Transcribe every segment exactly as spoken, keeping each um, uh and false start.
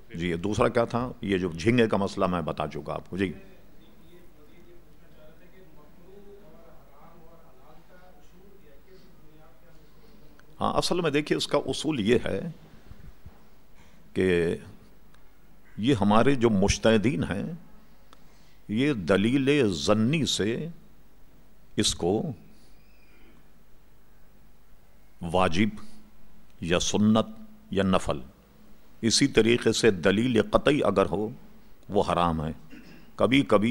جی دوسرا کیا تھا؟ یہ جو جھینگے کا مسئلہ میں بتا چکا آپ کو. جی ہاں، اصل میں دیکھیے اس کا اصول یہ ہے کہ یہ ہمارے جو مجتہدین ہیں یہ دلیل ظنی سے اس کو واجب یا سنت یا نفل، اسی طریقے سے دلیل قطعی اگر ہو وہ حرام ہے. کبھی کبھی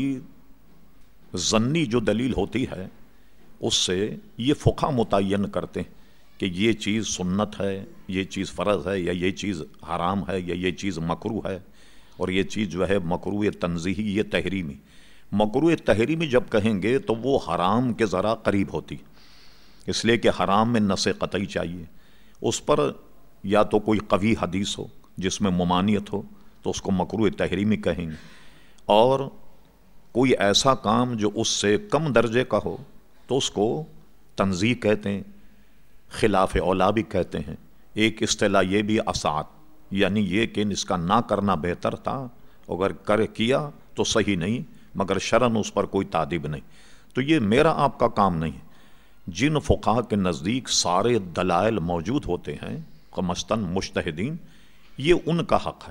ظنی جو دلیل ہوتی ہے اس سے یہ فقہ متعین کرتے ہیں کہ یہ چیز سنت ہے، یہ چیز فرض ہے، یا یہ چیز حرام ہے، یا یہ چیز مکروہ ہے، اور یہ چیز جو ہے مکروہ تنزیہی، یہ تحریمی. مکروہ تحریمی جب کہیں گے تو وہ حرام کے ذرا قریب ہوتی، اس لیے کہ حرام میں نص قطعی چاہیے. اس پر یا تو کوئی قوی حدیث ہو جس میں ممانعت ہو تو اس کو مکروہ تحریمی کہیں گے، اور کوئی ایسا کام جو اس سے کم درجے کا ہو تو اس کو تنزیہ کہتے ہیں، خلاف اولا بھی کہتے ہیں. ایک اصطلاح یہ بھی اسعد، یعنی یہ کہ اس کا نہ کرنا بہتر تھا، اگر کر کیا تو صحیح نہیں، مگر شرعاً اس پر کوئی تعدیب نہیں. تو یہ میرا آپ کا کام نہیں. جن فقہاء کے نزدیک سارے دلائل موجود ہوتے ہیں مثلاً مجتہدین، یہ ان کا حق ہے،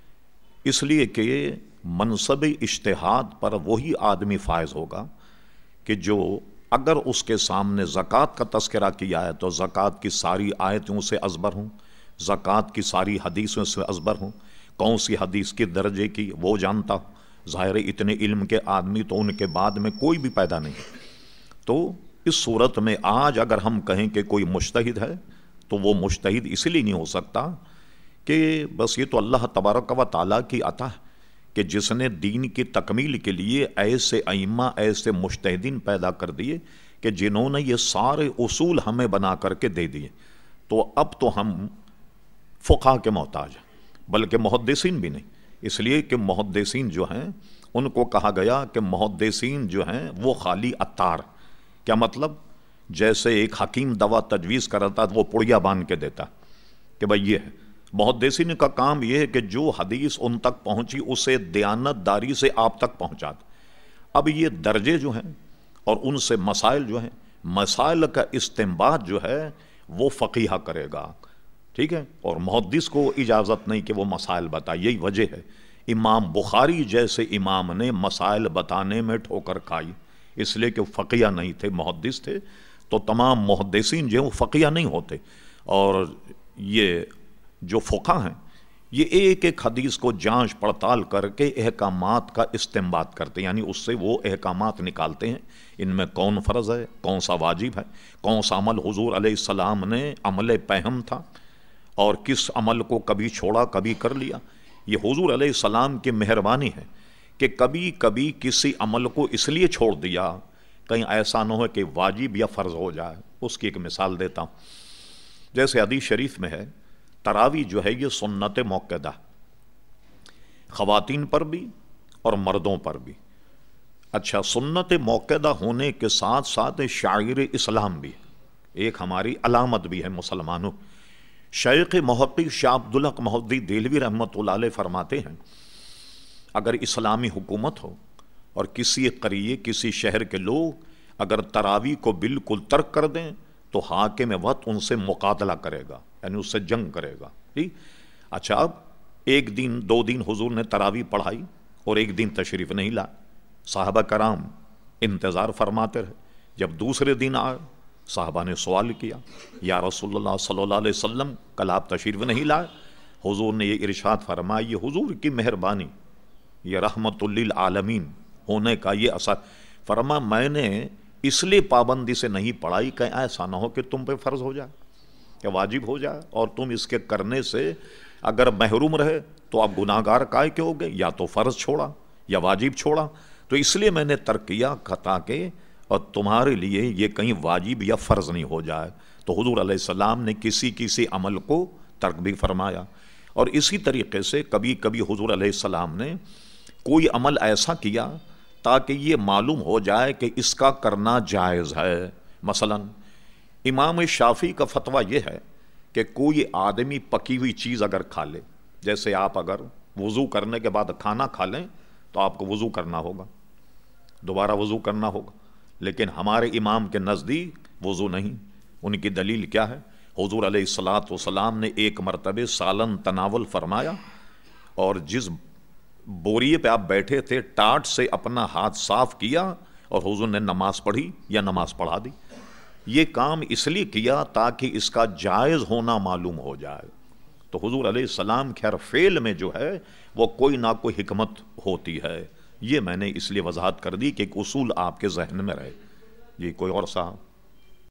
اس لیے کہ منصب اجتہاد پر وہی آدمی فائز ہوگا کہ جو اگر اس کے سامنے زکوٰۃ کا تذکرہ کیا ہے تو زکوٰۃ کی ساری آیتوں سے ازبر ہوں، زکوٰۃ کی ساری حدیثوں سے ازبر ہوں، کون سی حدیث کی درجے کی وہ جانتا ہوں. ظاہر اتنے علم کے آدمی تو ان کے بعد میں کوئی بھی پیدا نہیں. تو اس صورت میں آج اگر ہم کہیں کہ کوئی مجتہد ہے تو وہ مجتہد اس لیے نہیں ہو سکتا کہ بس یہ تو اللہ تبارک و تعالیٰ کی عطا ہے کہ جس نے دین کی تکمیل کے لیے ایسے ائمہ، ایسے مجتہدین پیدا کر دیے کہ جنہوں نے یہ سارے اصول ہمیں بنا کر کے دے دیے. تو اب تو ہم فقہاء کے محتاج ہیں، بلکہ محدثین بھی نہیں. اس لیے کہ محدثین جو ہیں ان کو کہا گیا کہ محدثین جو ہیں وہ خالی عطار. کیا مطلب؟ جیسے ایک حکیم دوا تجویز کرتا وہ پڑیا باندھ کے دیتا کہ بھائی یہ ہے. محدثین کا کام یہ ہے کہ جو حدیث ان تک پہنچی اسے دیانت داری سے آپ تک پہنچا دے. اب یہ درجے جو ہیں اور ان سے مسائل جو ہیں، مسائل کا استنباط جو ہے وہ فقیہ کرے گا، ٹھیک ہے، اور محدث کو اجازت نہیں کہ وہ مسائل بتائے. یہی وجہ ہے امام بخاری جیسے امام نے مسائل بتانے میں ٹھوکر کھائی، اس لیے کہ وہ فقیہ نہیں تھے، محدث تھے. تو تمام محدثین جو ہیں وہ فقیہ نہیں ہوتے، اور یہ جو فقہ ہیں یہ ایک ایک حدیث کو جانچ پڑتال کر کے احکامات کا استنباط کرتے ہیں، یعنی اس سے وہ احکامات نکالتے ہیں ان میں کون فرض ہے، کون سا واجب ہے، کون سا عمل حضور علیہ السلام نے عمل پہم تھا اور کس عمل کو کبھی چھوڑا کبھی کر لیا. یہ حضور علیہ السلام کی مہربانی ہے کہ کبھی کبھی کسی عمل کو اس لیے چھوڑ دیا کہیں ایسا نہ ہو کہ واجب یا فرض ہو جائے. اس کی ایک مثال دیتا ہوں. جیسے حدیث شریف میں ہے تراویح جو ہے یہ سنت موقدہ، خواتین پر بھی اور مردوں پر بھی. اچھا، سنت موقدہ ہونے کے ساتھ ساتھ شاعر اسلام بھی ہے، ایک ہماری علامت بھی ہے مسلمانوں. شیخ محقق شاہ عبدالحق محدثی دہلوی رحمۃ اللہ علیہ فرماتے ہیں اگر اسلامی حکومت ہو اور کسی قریے کسی شہر کے لوگ اگر تراویح کو بالکل ترک کر دیں تو حاکم وقت ان سے مقاتلہ کرے گا، یعنی اس سے جنگ کرے گا. ٹھیک. اچھا، اب ایک دن دو دن حضور نے تراویح پڑھائی اور ایک دن تشریف نہیں لائے، صحابہ کرام انتظار فرماتے رہے. جب دوسرے دن آئے صحابہ نے سوال کیا یا رسول اللہ صلی اللہ علیہ وسلم کل آپ تشریف نہیں لائے. حضور نے یہ ارشاد فرمایا یہ حضور کی مہربانی، یہ رحمت للعالمین ہونے کا یہ اثر. فرما میں نے اس لیے پابندی سے نہیں پڑھائی کہ ایسا نہ ہو کہ تم پہ فرض ہو جائے، کہ واجب ہو جائے، اور تم اس کے کرنے سے اگر محروم رہے تو آپ گناہ گار کائے کے ہو گئے، یا تو فرض چھوڑا یا واجب چھوڑا. تو اس لیے میں نے ترک کیا تاکہ اور تمہارے لیے یہ کہیں واجب یا فرض نہیں ہو جائے. تو حضور علیہ السلام نے کسی کسی عمل کو ترک بھی فرمایا. اور اسی طریقے سے کبھی کبھی حضور علیہ السلام نے کوئی عمل ایسا کیا تاکہ یہ معلوم ہو جائے کہ اس کا کرنا جائز ہے. مثلا امام شافعی کا فتویٰ یہ ہے کہ کوئی آدمی پکی ہوئی چیز اگر کھا لے، جیسے آپ اگر وضو کرنے کے بعد کھانا کھا لیں تو آپ کو وضو کرنا ہوگا، دوبارہ وضو کرنا ہوگا، لیکن ہمارے امام کے نزدیک وضو نہیں۔ ان کی دلیل کیا ہے؟ حضور علیہ الصلاۃ والسلام نے ایک مرتبہ سالن تناول فرمایا اور جس بوریے پہ آپ بیٹھے تھے ٹاٹ سے اپنا ہاتھ صاف کیا اور حضور نے نماز پڑھی یا نماز پڑھا دی۔ یہ کام اس لیے کیا تاکہ اس کا جائز ہونا معلوم ہو جائے۔ تو حضور علیہ السلام خیر فعل میں جو ہے وہ کوئی نہ کوئی حکمت ہوتی ہے۔ یہ میں نے اس لیے وضاحت کر دی کہ ایک اصول آپ کے ذہن میں رہے۔ جی کوئی اور صاحب؟